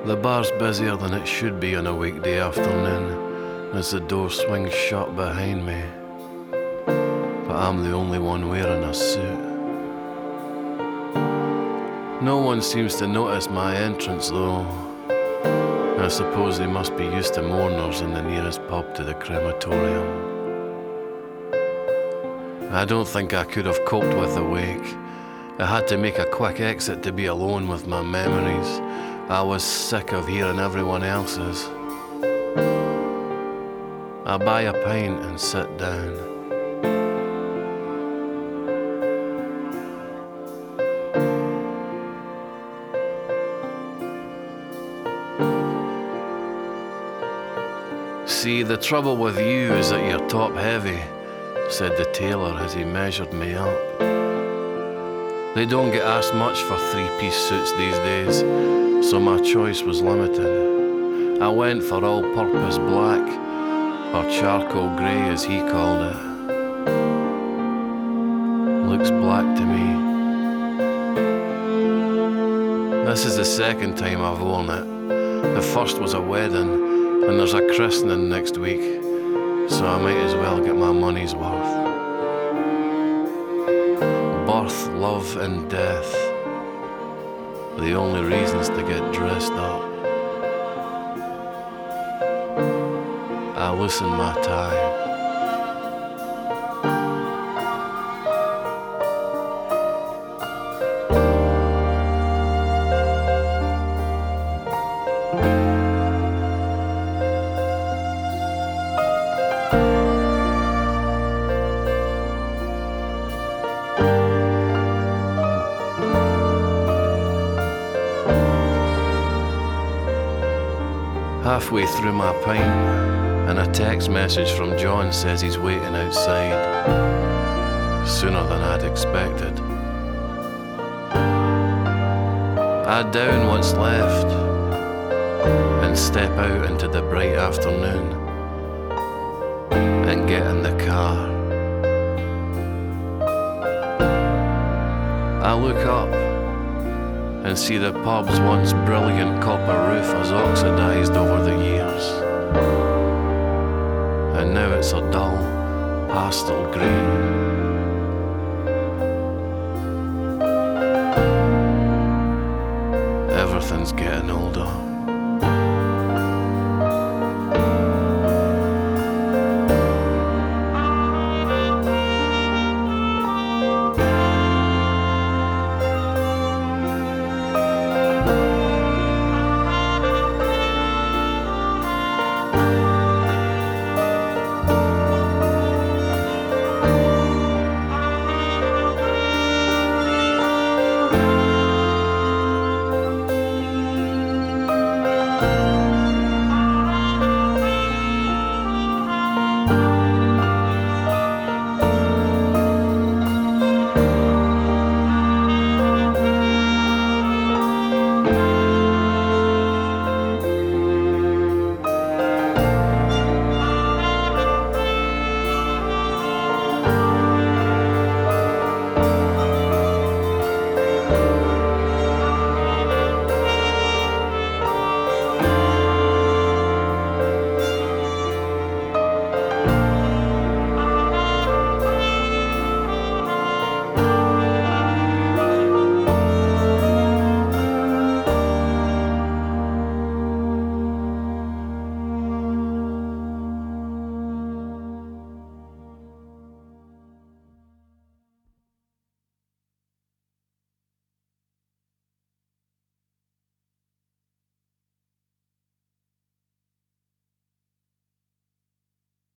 The bar's busier than it should be on a weekday afternoon as the door swings shut behind me. But I'm the only one wearing a suit. No one seems to notice my entrance though. I suppose they must be used to mourners in the nearest pub to the crematorium. I don't think I could have coped with the wake. I had to make a quick exit to be alone with my memories. I was sick of hearing everyone else's. I buy a pint and sit down. See, the trouble with you is that you're top heavy, said the tailor as he measured me up. They don't get asked much for three-piece suits these days, so my choice was limited. I went for all-purpose black, or charcoal grey as he called it. Looks black to me. This is the second time I've worn it. The first was a wedding, and there's a christening next week, so I might as well get my money's worth. Birth, love, and death, the only reasons to get dressed up. I loosen my tie. Halfway through my pint, and a text message from John says he's waiting outside. Sooner than I'd expected. I down what's left and step out into the bright afternoon and get in the car. I look up and see the pub's once brilliant copper roof has oxidized over the years. And now it's a dull pastel green. Everything's getting older.